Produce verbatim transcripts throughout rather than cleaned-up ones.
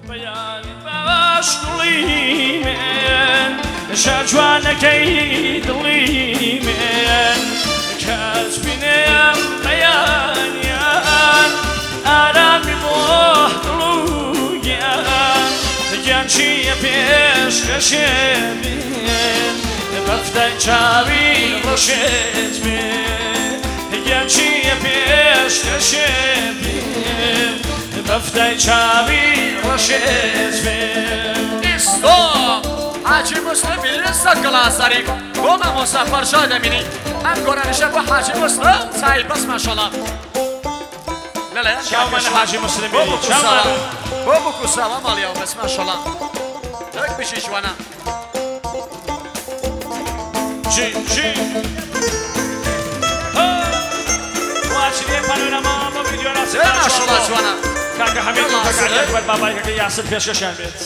بەیانی باش دڵی من شە جوانەکەی دڵی من کەس بینێم بەیانیان ئارامی بۆ دڵ و گیان گیان چییە پێشکەشێ بێن بەفتای چاوی ڕەشێت بێن گیان چییە پێشکەشێ بێن بەفتای چاوی ڕەشێت بێن ئیسۆ حاجی مسلم ئێستا گڵاسەری بۆ مامۆستا فەرشا دەبینی ئەم گۆرانیشە بۆ حاجی مسلم چای بەس ماشەڵڵا لەلایەن چاومانە حاجی مسلم بۆ بێنی چاومانە بۆ بکوساوە ماڵیەوە بەس ماشەڵڵا دەک بشی جوانە جی جی واچنێ پانۆرەما بۆ ڤیدیۆناسی ماشەڵڵا جوانە کاکە حەمید و کاکە ئەکبەر بابای کاکە یاسر پێشکەشیان بێت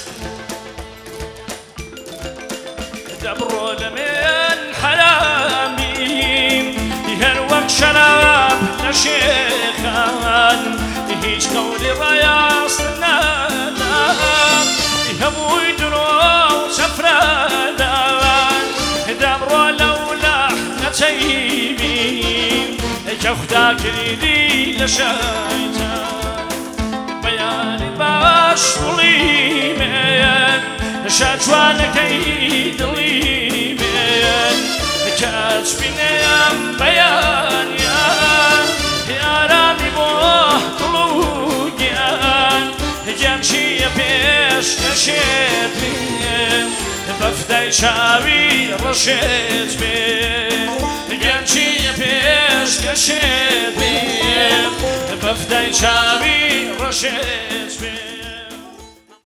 دەبڕۆ لەمێن حەرامیم هەر وەک شەراب لە شێخان هیچ قەولی ڕایاست نادان هەمووی درۆ و چەفرەدان دەبڕۆ لەو لەحنەچەیبیم کە خودا کردی لە شەیتان بەیانی باش دڵی من شە جوانەکەی دڵی من کەچ بینێم بەیانیان ئارامی بۆ دڵ و گیان گیان چییە پێشکەشێت بێن بەفتای چاوی ڕەشێت بێن گیان چییە پێشکەشێت بێن بەفتای چاوی ڕەشێت بێن